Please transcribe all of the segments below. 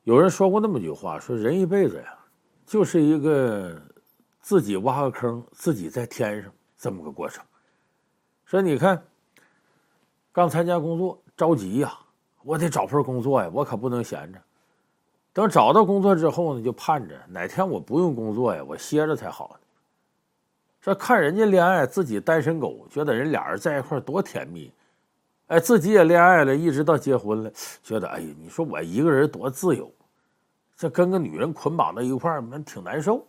有人说过那么句话，说人一辈子呀，就是一个自己挖个坑，自己在天上这么个过程。说你看，刚参加工作着急呀，我得找份工作呀，我可不能闲着。等找到工作之后呢，就盼着哪天我不用工作呀，我歇着才好呢。这看人家恋爱，自己单身狗，觉得人俩人在一块多甜蜜。哎，自己也恋爱了，一直到结婚了，觉得哎呀，你说我一个人多自由，这跟个女人捆绑到一块儿，挺难受。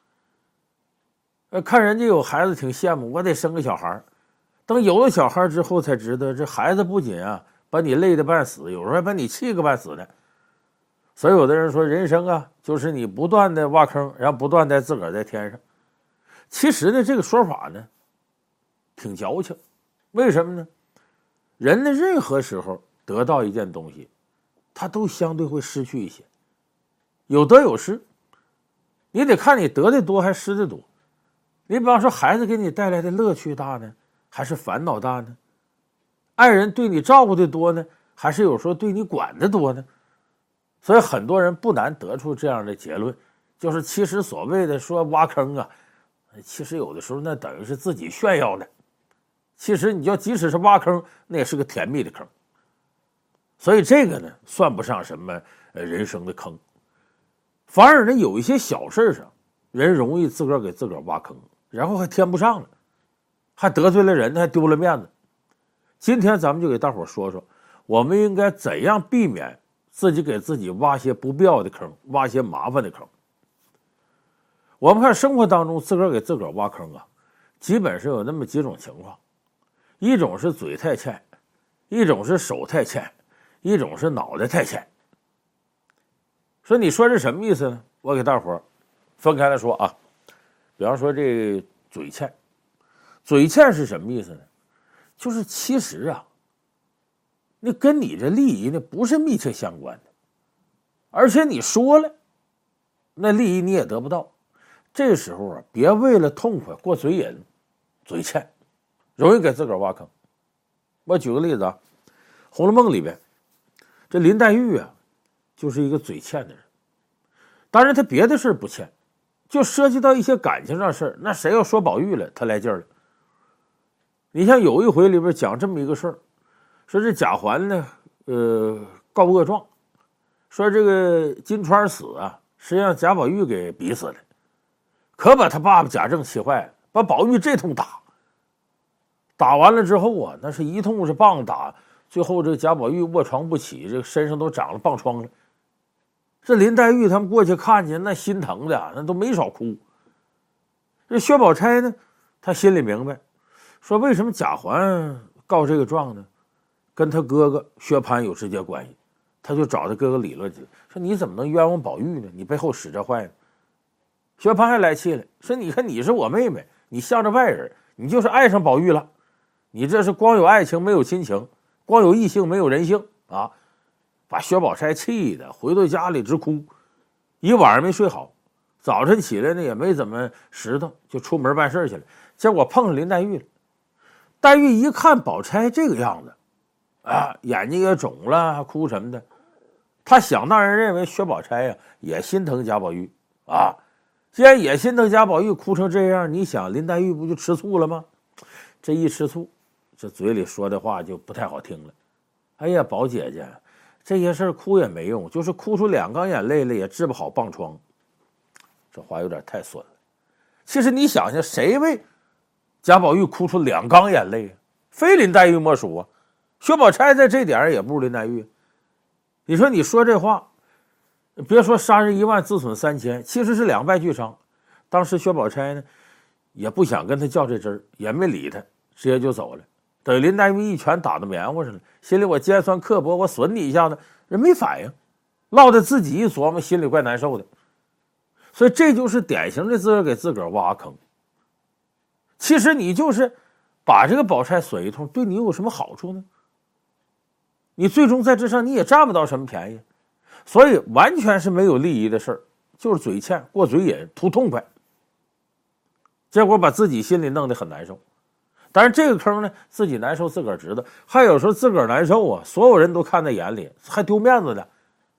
看人家有孩子挺羡慕，我得生个小孩。等有了小孩之后，才知道这孩子不仅啊把你累得半死，有时候还把你气个半死呢。所以有的人说，人生啊就是你不断的挖坑，然后不断的自个儿在天上。其实呢，这个说法呢挺矫情，为什么呢？人的任何时候得到一件东西，他都相对会失去一些，有得有失，你得看你得的多还失的多。你比方说，孩子给你带来的乐趣大呢，还是烦恼大呢？爱人对你照顾的多呢，还是有时候对你管的多呢？所以很多人不难得出这样的结论，就是其实所谓的说挖坑啊，其实有的时候那等于是自己炫耀的。其实你就即使是挖坑，那也是个甜蜜的坑。所以这个呢，算不上什么人生的坑，反而呢有一些小事上，人容易自个儿给自个儿挖坑，然后还添不上了，还得罪了人，还丢了面子。今天咱们就给大伙说说，我们应该怎样避免自己给自己挖些不必要的坑，挖些麻烦的坑。我们看生活当中自个儿给自个儿挖坑啊，基本是有那么几种情况。一种是嘴太欠，一种是手太欠，一种是脑袋太欠。说你说这什么意思呢？我给大伙分开来说啊。比方说这嘴欠，嘴欠是什么意思呢？就是其实啊，那跟你这利益呢不是密切相关的，而且你说了，那利益你也得不到。这时候啊，别为了痛快过嘴瘾，嘴欠。容易给自个儿挖坑。我举个例子啊，《红楼梦》里边，这林黛玉啊，就是一个嘴欠的人。当然，他别的事不欠，就涉及到一些感情上的事，那谁要说宝玉了，他来劲儿了。你像有一回里边讲这么一个事儿，说这贾环呢，告恶状，说这个金钏死啊，是让贾宝玉给逼死的，可把他爸爸贾政气坏了，把宝玉这通打。打完了之后啊，那是一通是棒打，最后这个贾宝玉卧床不起，这个身上都长了棒疮了。这林黛玉他们过去看见，那心疼的那都没少哭。这薛宝钗呢，他心里明白，说为什么贾环告这个状呢？跟他哥哥薛蟠有直接关系，他就找他哥哥理论去了，说你怎么能冤枉宝玉呢？你背后使这坏呢？薛蟠还来气了，说你看你是我妹妹，你向着外人，你就是爱上宝玉了。你这是光有爱情没有亲情，光有异性没有人性啊！把薛宝钗气的回到家里直哭，一晚上没睡好，早晨起来呢也没怎么拾掇，就出门办事去了。结果碰上林黛玉了，黛玉一看宝钗这个样子，啊，眼睛也肿了，还哭什么的，她想当然认为薛宝钗呀也心疼贾宝玉啊。既然也心疼贾宝玉，哭成这样，你想林黛玉不就吃醋了吗？这一吃醋，这嘴里说的话就不太好听了。哎呀，宝姐姐，这些事哭也没用，就是哭出2缸眼泪了也治不好棒疮。这话有点太损了。其实你想想，谁为贾宝玉哭出2缸眼泪啊？非林黛玉莫属啊。薛宝钗在这点上也不如林黛玉。你说你说这话，别说杀人1万自损3000，其实是2败俱伤。当时薛宝钗呢也不想跟他较这真儿，也没理他，直接就走了。等林黛玉一拳打到棉花上了，心里我尖酸刻薄，我损你一下子，人没反应，落得自己一琢磨，心里怪难受的。所以这就是典型的自个儿给自个儿挖坑。其实你就是把这个宝钗损一通，对你有什么好处呢？你最终在这上你也占不到什么便宜，所以完全是没有利益的事儿，就是嘴欠过嘴瘾图痛快，结果把自己心里弄得很难受。但是这个坑呢，自己难受自个儿知道，还有时候自个儿难受啊，所有人都看在眼里，还丢面子的。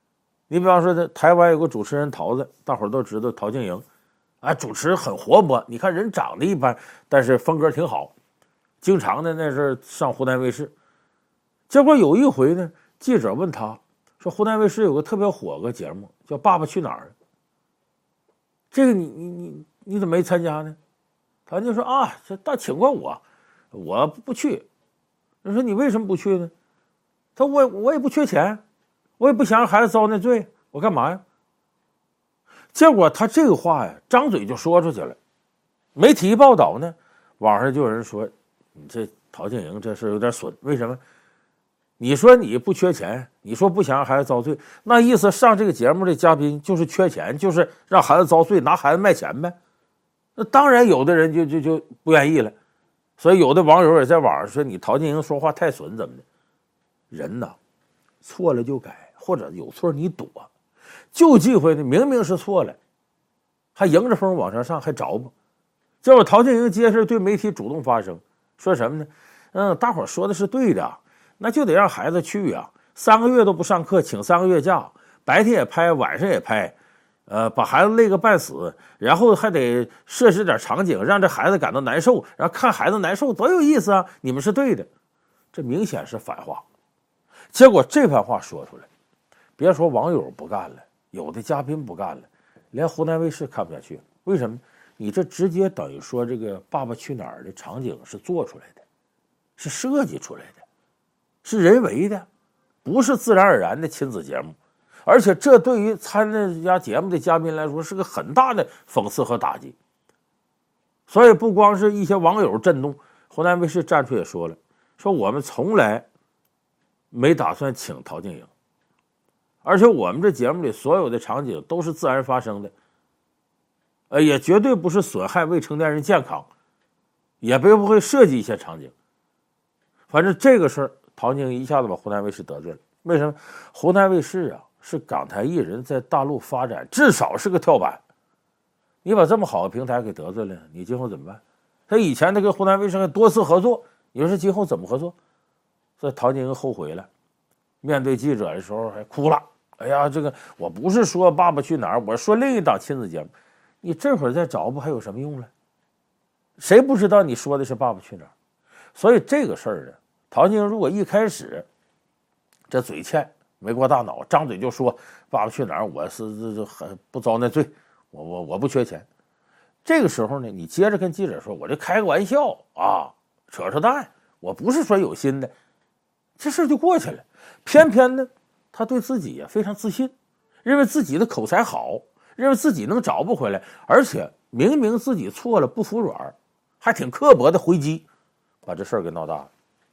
你比方说，台湾有个主持人桃子，大伙儿都知道陶晶莹，啊，主持很活泼。你看人长得一般，但是风格挺好，经常的那是上湖南卫视。结果有一回呢，记者问他说，湖南卫视有个特别火个节目叫《爸爸去哪儿》，这个你怎么没参加呢？他就说啊，这大请过我不去。人说你为什么不去呢？他说我也不缺钱，我也不想让孩子遭那罪，我干嘛呀？结果他这个话呀，张嘴就说出去了。媒体一报道呢，网上就有人说，你这陶晶莹这事有点损。为什么？你说你不缺钱，你说不想让孩子遭罪，那意思上这个节目的嘉宾就是缺钱，就是让孩子遭罪，拿孩子卖钱呗。那当然有的人就不愿意了，所以有的网友也在网上说你陶晶莹说话太损怎么的。人呐，错了就改，或者有错你躲，就忌讳呢明明是错了，还迎着风往上上，还着吧。结果陶晶莹接着对媒体主动发声，说什么呢？大伙说的是对的，那就得让孩子去啊，3个月都不上课，请3个月假，白天也拍，晚上也拍，把孩子累个半死，然后还得设置点场景，让这孩子感到难受，然后看孩子难受多有意思啊！你们是对的，这明显是反话。结果这番话说出来，别说网友不干了，有的嘉宾不干了，连湖南卫视看不下去。为什么？你这直接等于说这个《爸爸去哪儿》的场景是做出来的，是设计出来的，是人为的，不是自然而然的亲子节目。而且这对于参这家节目的嘉宾来说是个很大的讽刺和打击。所以不光是一些网友震动，湖南卫视站出也说了，说我们从来没打算请陶晶莹，而且我们这节目里所有的场景都是自然发生的，也绝对不是损害未成年人健康，也不会设计一些场景。反正这个事儿，陶晶莹一下子把湖南卫视得罪了。为什么？湖南卫视啊，是港台艺人在大陆发展至少是个跳板。你把这么好的平台给得罪了，你今后怎么办？他以前他跟湖南卫视还多次合作，你说今后怎么合作？所以陶晶莹后悔了，面对记者的时候还哭了。哎呀，这个我不是说《爸爸去哪儿》，我说另一档亲子节目。你这会儿再找不还有什么用了？谁不知道你说的是《爸爸去哪儿》？所以这个事儿呢，陶晶莹如果一开始这嘴欠没过大脑，张嘴就说《爸爸去哪儿》，我是这不遭那罪，我不缺钱。这个时候呢，你接着跟记者说，我这开个玩笑啊，扯扯淡，我不是说有心的，这事就过去了。偏偏呢，他对自己也非常自信，认为自己的口才好，认为自己能找不回来，而且明明自己错了不服软，还挺刻薄的回击，把这事儿给闹大了。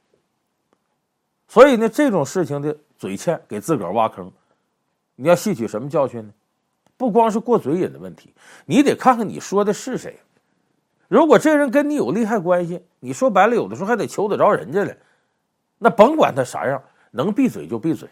所以呢，这种事情的嘴欠给自个儿挖坑，你要吸取什么教训呢？不光是过嘴瘾的问题，你得看看你说的是谁。如果这人跟你有利害关系，你说白了有的时候还得求得着人家了，那甭管他啥样，能闭嘴就闭嘴，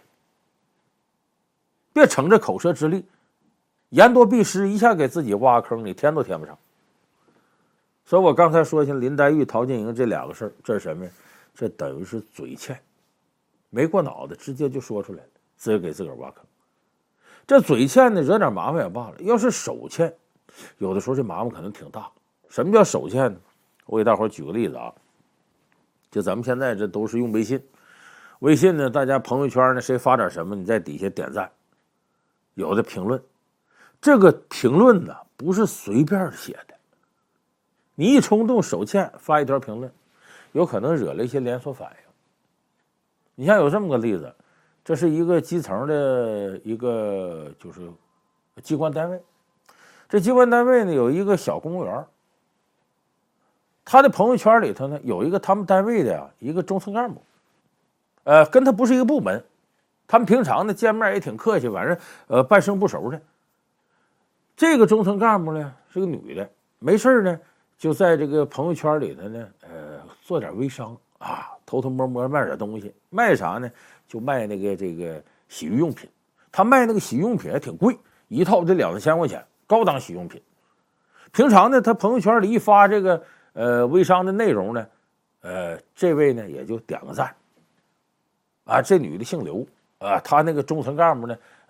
别逞着口舌之力，言多必失，一下给自己挖坑，你填都填不上。所以我刚才说像林黛玉、陶晶莹这两个事儿，这是什么呀？这等于是嘴欠，没过脑子，直接就说出来了，自己给自个儿挖坑。这嘴欠呢，惹点麻烦也罢了，要是手欠，有的时候这麻烦可能挺大。什么叫手欠呢？我给大伙举个例子啊，就咱们现在这都是用微信，微信呢，大家朋友圈呢，谁发点什么，你在底下点赞，有的评论，这个评论呢不是随便写的，你一冲动手欠发一条评论，有可能惹了一些连锁反应。你像有这么个例子，这是一个基层的一个就是机关单位，这机关单位呢有一个小公务员，他的朋友圈里头呢有一个他们单位的一个中层干部，跟他不是一个部门，他们平常呢见面也挺客气，反正半生不熟的。这个中层干部呢是个女的，没事呢就在这个朋友圈里头呢做点微商啊，偷偷摸摸卖点东西。卖啥呢？就卖那个这个洗浴用品。他卖那个洗浴用品还挺贵，一套得2-3千块钱，高档洗浴用品。平常呢他朋友圈里一发这个微商的内容呢，这位呢也就点个赞啊。这女的姓刘啊，她那个中层干部呢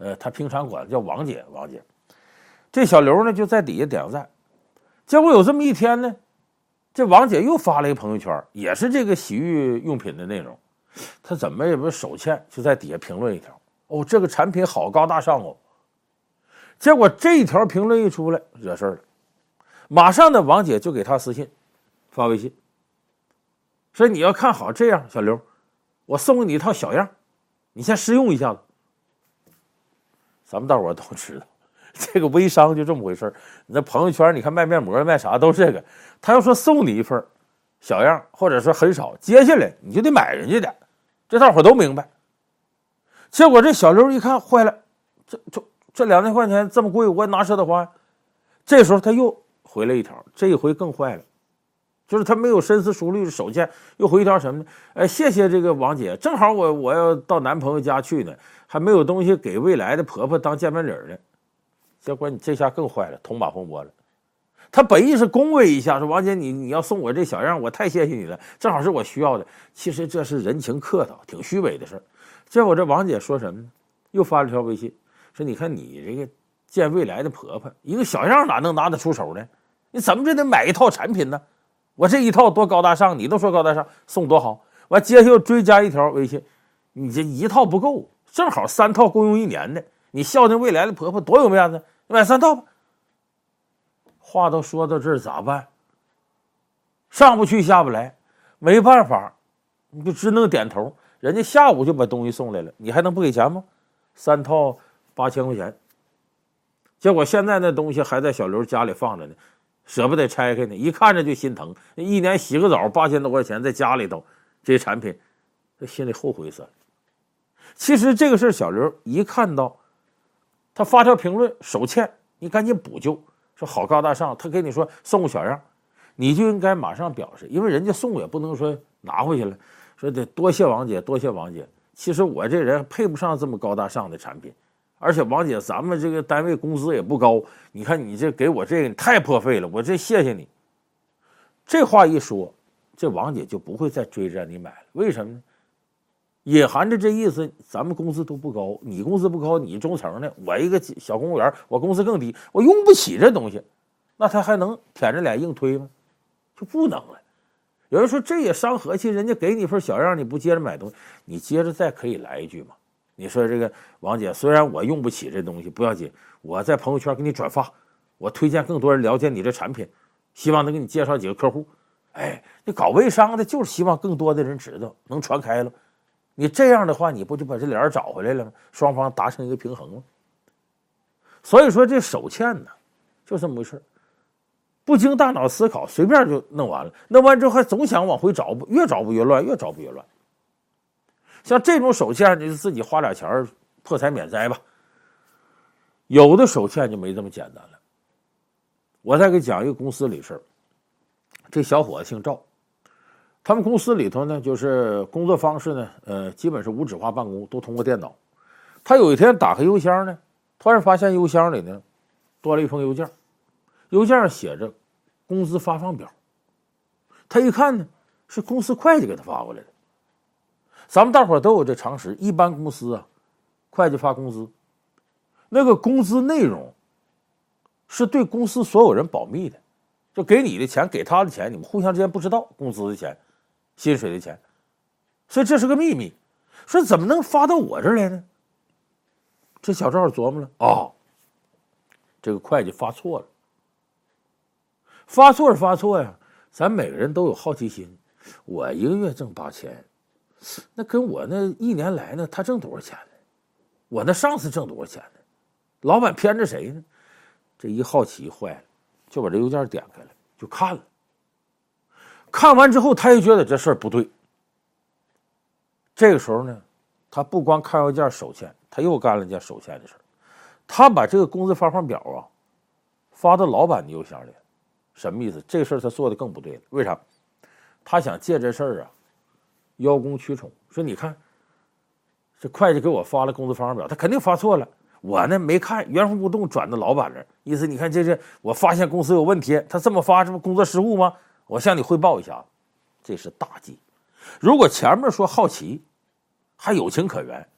他平常管叫王姐，王姐。这小刘呢就在底下点个赞。结果有这么一天呢，这王姐又发了一个朋友圈，也是这个洗浴用品的内容。她怎么也不是手欠，就在底下评论一条：哦，这个产品好高大上哦。结果这一条评论一出来，惹事了。马上呢，王姐就给他私信，发微信，说你要看好这样，小刘，我送给你一套小样，你先试用一下子。咱们大伙都知道，这个微商就这么回事。你在朋友圈，你看卖面膜卖啥都是这个。他要说送你一份小样，或者说很少，接下来你就得买人家的，这大伙都明白。结果这小刘一看坏了，这2000块钱这么贵，我哪舍得花呀？这时候他又回了一条，这一回更坏了，就是他没有深思熟虑，手欠又回一条什么呢？谢谢这个王姐，正好我要到男朋友家去呢，还没有东西给未来的婆婆当见面礼呢。结果你这下更坏了，捅马蜂窝了。他本意是恭维一下，说王姐你要送我这小样，我太谢谢你了，正好是我需要的。其实这是人情客套，挺虚伪的事儿。结果这王姐说什么呢？又发了条微信，说你看你这个见未来的婆婆，一个小样哪能拿得出手呢？你怎么这得买一套产品呢？我这一套多高大上，你都说高大上，送多好。完接下又追加一条微信，你这一套不够，正好3套够用1年的，你孝敬未来的婆婆多有面子，你买3套吧。话都说到这儿咋办？上不去下不来，没办法，你就只能点头。人家下午就把东西送来了，你还能不给钱吗？3套8000块钱。结果现在那东西还在小刘家里放着呢，舍不得拆开呢，一看着就心疼。1年洗个澡8000多块钱在家里头，这些产品，他心里后悔死了。其实这个事小刘一看到他发条评论手欠，你赶紧补救，说好高大上，他给你说送个小样，你就应该马上表示，因为人家送也不能说拿回去了，说得多谢王姐，多谢王姐。其实我这人配不上这么高大上的产品，而且王姐咱们这个单位工资也不高，你看你这给我这个你太破费了，我这谢谢你。这话一说，这王姐就不会再追着让你买了。为什么呢？也含着这意思，咱们工资都不高，你工资不高，你中层的，我一个小公务员，我工资更低，我用不起这东西，那他还能舔着脸硬推吗？就不能了。有人说这也伤和气，人家给你份小样，你不接着买东西，你接着再可以来一句嘛。你说这个王姐，虽然我用不起这东西，不要紧，我在朋友圈给你转发，我推荐更多人了解你这产品，希望能给你介绍几个客户。哎，你搞微商的就是希望更多的人知道，能传开了。你这样的话，你不就把这脸找回来了吗？双方达成一个平衡吗？所以说这手欠呢，就这么回事，不经大脑思考，随便就弄完了。弄完之后还总想往回找，越找不越乱，越找不越乱。像这种手欠，你就自己花点钱破财免灾吧。有的手欠就没这么简单了。我再给讲一个公司里事儿。这小伙子姓赵。他们公司里头呢，就是工作方式呢，基本是无纸化办公，都通过电脑。他有一天打开邮箱呢，突然发现邮箱里呢多了一封邮件，邮件上写着工资发放表。他一看呢，是公司会计给他发过来的。咱们大伙都有这常识，一般公司啊，会计发工资，那个工资内容是对公司所有人保密的，就给你的钱，给他的钱，你们互相之间不知道工资的钱。薪水的钱，所以这是个秘密。说怎么能发到我这儿来呢？这小赵琢磨了，哦，这个会计发错了。发错是发错呀，咱每个人都有好奇心。我一个月挣8000，那跟我那1年来呢，他挣多少钱呢？我那上司挣多少钱呢？老板偏着谁呢？这一好奇坏了，就把这邮件点开了，就看了。看完之后，他也觉得这事儿不对。这个时候呢，他不光看邮件手欠，他又干了件手欠的事儿。他把这个工资发放表啊发到老板的邮箱里，什么意思？这个事儿他做的更不对了。为啥？他想借这事儿啊邀功取宠，说你看这会计给我发了工资发放表，他肯定发错了。我呢没看，原封不动转到老板那儿，意思你看这是我发现公司有问题，他这么发，这不工作失误吗？我向你汇报一下，这是大忌。如果前面说好奇，还有情可原，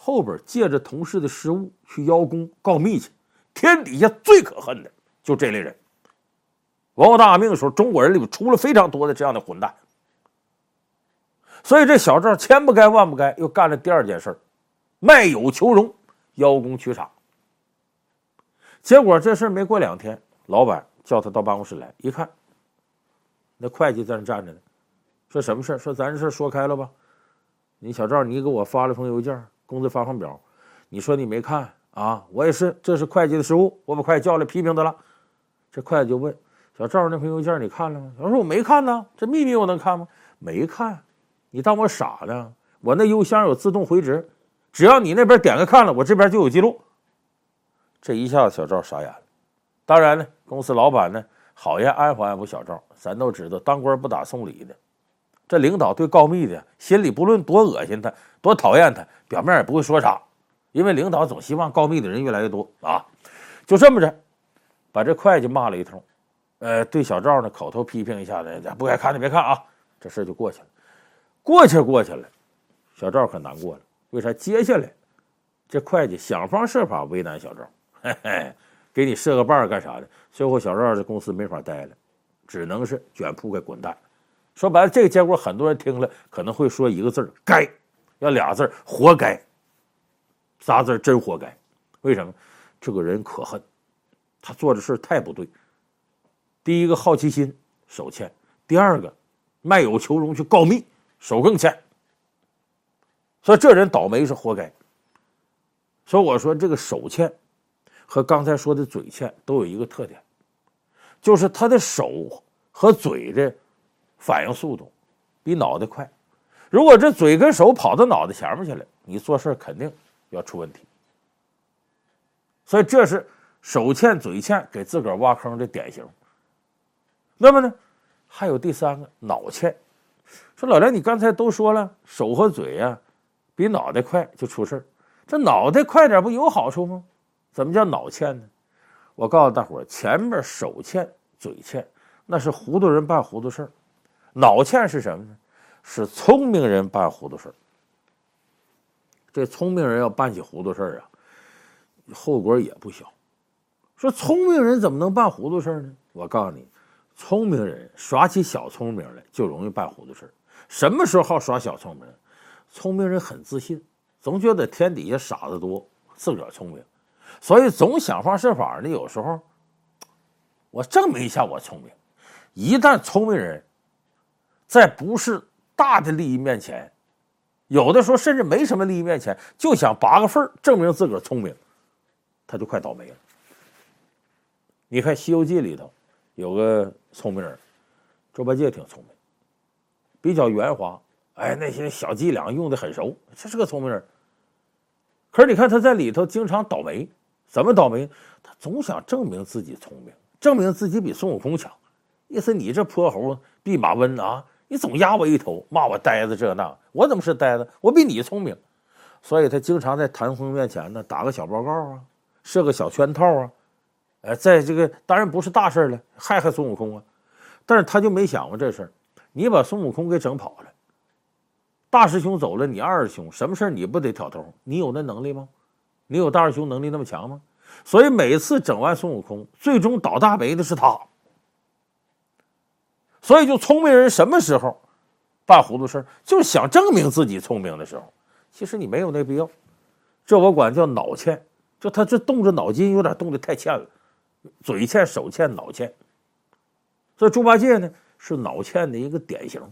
后边借着同事的失误去邀功告密去。天底下最可恨的就这类人。文化大革命的时候，中国人里边出了非常多的这样的混蛋。所以这小赵千不该万不该，又干了第二件事，卖友求荣，邀功取赏。结果这事没过2天，老板叫他到办公室来，一看，那会计在那站着呢，说什么事？说咱这事说开了吧。你小赵，你给我发了封邮件，工资发放表，你说你没看啊？我也是，这是会计的失误，我把会计叫来批评他了。这会计就问小赵，那封邮件你看了吗？小赵说我没看呢，这秘密我能看吗？没看，你当我傻呢？我那邮箱有自动回执，只要你那边点个看了，我这边就有记录。这一下子小赵傻眼了。当然呢，公司老板呢好言安抚安抚小赵，咱都知道当官不打送礼的，这领导对告密的心里不论多恶心他多讨厌他，表面也不会说啥，因为领导总希望告密的人越来越多啊。就这么着把这会计骂了一通，对小赵呢口头批评一下子，不该看的别看啊，这事就过去了。过去了，小赵可难过了。为啥？接下来这会计想方设法为难小赵，嘿嘿，给你设个伴干啥的？最后小赵这公司没法待了，只能是卷铺盖滚蛋。说白了，这个结果很多人听了可能会说一个字该，要俩字活该，仨字真活该。为什么？这个人可恨，他做的事太不对。第一个好奇心手欠，第二个卖友求荣去告密手更欠，所以这人倒霉是活该。所以我说这个手欠和刚才说的嘴欠都有一个特点，就是他的手和嘴的反应速度比脑袋快。如果这嘴跟手跑到脑袋前面去了，你做事肯定要出问题。所以这是手欠嘴欠给自个儿挖坑的典型。那么呢，还有第三个脑欠。说老梁，你刚才都说了，手和嘴啊比脑袋快就出事儿，这脑袋快点不有好处吗？怎么叫脑欠呢？我告诉大伙儿，前面手欠嘴欠那是糊涂人办糊涂事儿，脑欠是什么呢？是聪明人办糊涂事儿。这聪明人要办起糊涂事儿啊，后果也不小。说聪明人怎么能办糊涂事儿呢？我告诉你，聪明人耍起小聪明来就容易办糊涂事儿。什么时候好耍小聪明？聪明人很自信，总觉得天底下傻子多，自个儿聪明，所以总想方设法的。有时候我证明一下我聪明。一旦聪明人在不是大的利益面前，有的时候甚至没什么利益面前，就想拔个份儿证明自个儿聪明，他就快倒霉了。你看《西游记》里头有个聪明人，猪八戒挺聪明，比较圆滑，那些小伎俩用的很熟，这是个聪明人。可是你看他在里头经常倒霉，怎么倒霉？他总想证明自己聪明，证明自己比孙悟空强。意思你这泼猴弼马温啊，你总压我一头，骂我呆子这那，我怎么是呆子？我比你聪明。所以他经常在唐僧面前呢打个小报告啊，设个小圈套啊，在这个当然不是大事了，害孙悟空啊。但是他就没想过这事儿，你把孙悟空给整跑了，大师兄走了，你二师兄什么事你不得挑头？你有那能力吗？你有大师兄能力那么强吗？所以每次整完孙悟空，最终倒大霉的是他。所以就聪明人什么时候办糊涂事，就是想证明自己聪明的时候，其实你没有那必要。这我管叫脑欠，就他这动着脑筋有点动得太欠了，嘴欠手欠脑欠。所以猪八戒呢是脑欠的一个典型。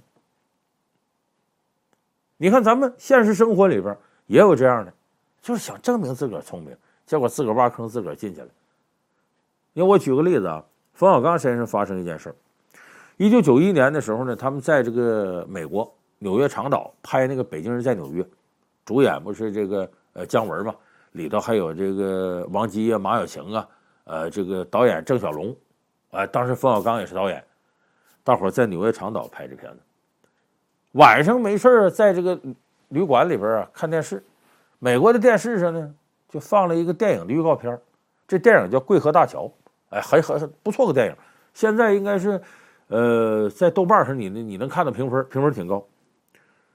你看咱们现实生活里边也有这样的，就是想证明自个儿聪明，结果自个儿挖坑自个儿进去了。因为我举个例子啊，冯小刚身上发生一件事。1991年的时候呢，他们在这个美国纽约长岛拍那个《北京人在纽约》，主演不是这个姜文嘛，里头还有这个王姬啊、马小晴啊，这个导演郑晓龙，当时冯小刚也是导演，大伙儿在纽约长岛拍这片子。晚上没事在这个旅馆里边看电视，美国的电视上呢就放了一个电影的预告片，这电影叫《桂河大桥》，很不错个电影，现在应该是在豆瓣上你能看到评分挺高。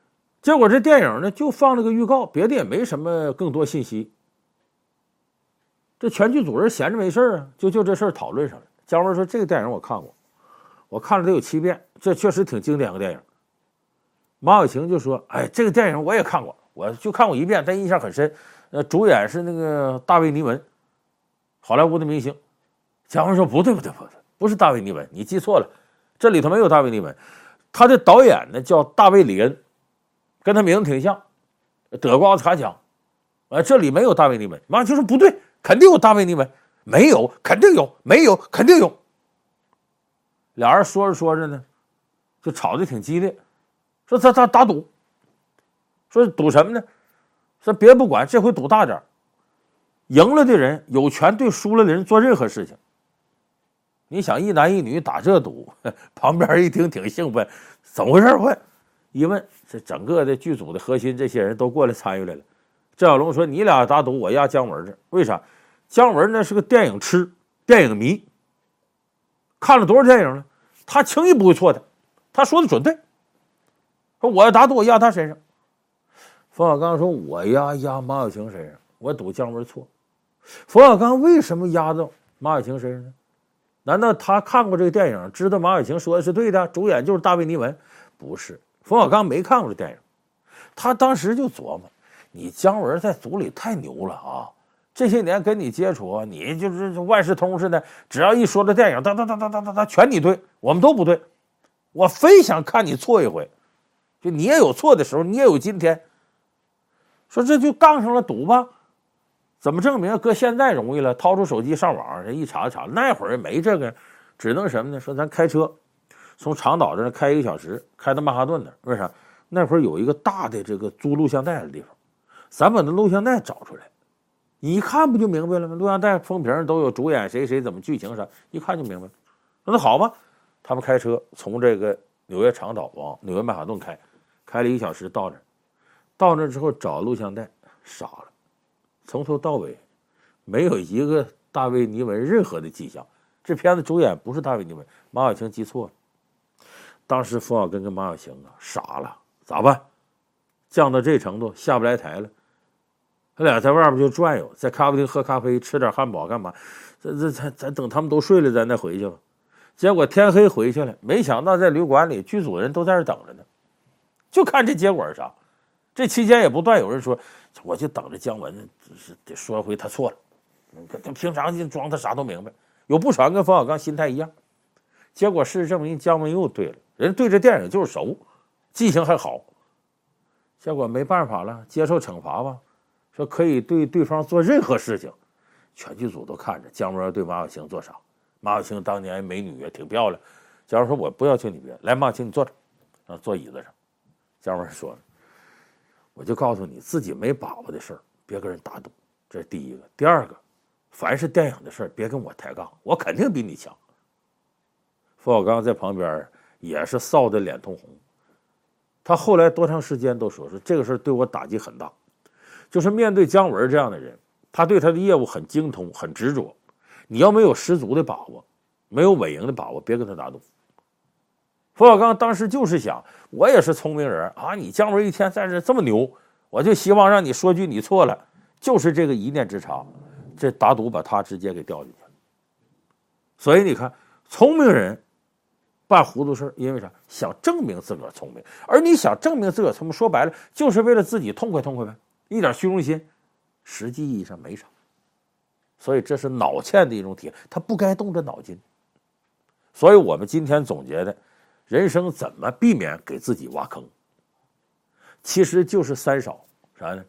结果这电影呢就放了个预告，别的也没什么更多信息。这全剧组人闲着没事啊，就这事儿讨论上了。姜文说：“这个电影我看过，我看了得有7遍，这确实挺经典的电影。”马小晴就说：“哎，这个电影我也看过，我就看过1遍，但印象很深。主演是那个大卫·尼文，好莱坞的明星。”姜文说：“不对，不是大卫·尼文，你记错了，这里头没有大卫·尼文，他的导演呢叫大卫·里恩，跟他名字挺像，德国奥斯卡奖。这里没有大卫·尼文。”马小晴说：“不对，肯定有大卫·尼文，没有，肯定有，没有，肯定有。”俩人说着说着呢，就吵得挺激烈，说他打赌，说赌什么呢？说别不管，这回赌大点，赢了的人有权对输了的人做任何事情。你想一男一女打这赌，旁边一听挺兴奋，怎么回事？问一问，这整个的剧组的核心这些人都过来参与来了。郑晓龙说：“你俩打赌，我压姜文这，为啥？姜文呢是个电影痴，电影迷，看了多少电影了，他轻易不会错的，他说的准对。说我要打赌，我压他身上。”冯小刚说：“我压马小晴身上，我赌姜文错。”冯小刚为什么压到马小晴身上呢？难道他看过这个电影，知道马小晴说的是对的，主演就是大卫·尼文？不是，冯小刚没看过这电影，他当时就琢磨：你姜文在组里太牛了啊！这些年跟你接触，你就是万事通似的，只要一说这电影，他全你对，我们都不对。我非想看你错一回，就你也有错的时候，你也有今天。说这就杠上了，赌吧。怎么证明？搁现在容易了，掏出手机上网，人一查，那会儿没这个，只能什么呢？说咱开车从长岛这开1个小时，开到曼哈顿那，为啥？那会儿有一个大的这个租录像带的地方，咱把那录像带找出来，你一看不就明白了吗？录像带封皮上都有主演谁怎么剧情啥，一看就明白了。那好吧，他们开车从这个纽约长岛往纽约曼哈顿开了1个小时到那之后找录像带，傻了。从头到尾没有一个大卫·尼文任何的迹象，这片子主演不是大卫·尼文，马小晴记错了。当时冯小刚跟马小晴傻了，咋办？降到这程度下不来台了。他俩在外边就转悠，在咖啡厅喝咖啡，吃点汉堡干嘛？咱等他们都睡了，咱再回去吧。结果天黑回去了，没想到在旅馆里剧组人都在这等着呢，就看这结果是啥。这期间也不断有人说，我就等着姜文得说回他错了。他平常就装他啥都明白，有不少跟冯小刚心态一样。结果事实证明，姜文又对了，人对这电影就是熟，记性还好。结果没办法了，接受惩罚吧，说可以对对方做任何事情。全剧组都看着姜文要对马小晴做啥。马小晴当年美女也挺漂亮，姜文说：“我不要求你别来，马小晴你坐着，坐椅子上。”姜文说：“我就告诉你，自己没把握的事儿，别跟人打赌，这是第一个。第二个，凡是电影的事儿，别跟我抬杠，我肯定比你强。”冯小刚在旁边也是臊得脸通红。他后来多长时间都说这个事儿对我打击很大，就是面对姜文这样的人，他对他的业务很精通，很执着。你要没有十足的把握，没有稳赢的把握，别跟他打赌。冯小刚当时就是想，我也是聪明人啊，你姜文一天在这么牛，我就希望让你说句你错了，就是这个一念之差，这打赌把他直接给掉进去了。所以你看，聪明人办糊涂事，因为啥？想证明自个儿聪明，而你想证明自个儿聪明，说白了就是为了自己痛快痛快呗，一点虚荣心，实际意义上没啥。所以这是脑欠的一种体验，他不该动这脑筋。所以我们今天总结的人生怎么避免给自己挖坑，其实就是3少，啥呢？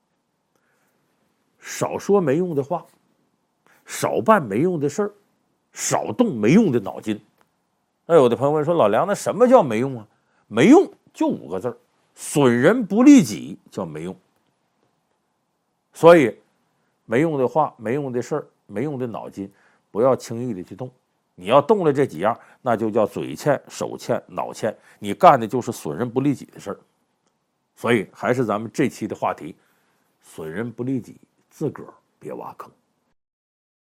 少说没用的话，少办没用的事儿，少动没用的脑筋。那有的朋友问说，老梁，那什么叫没用啊？没用就5个字，损人不利己叫没用。所以没用的话，没用的事儿，没用的脑筋，不要轻易的去动。你要动了这几样，那就叫嘴欠、手欠、脑欠，你干的就是损人不利己的事儿。所以还是咱们这期的话题，损人不利己，自个儿别挖坑。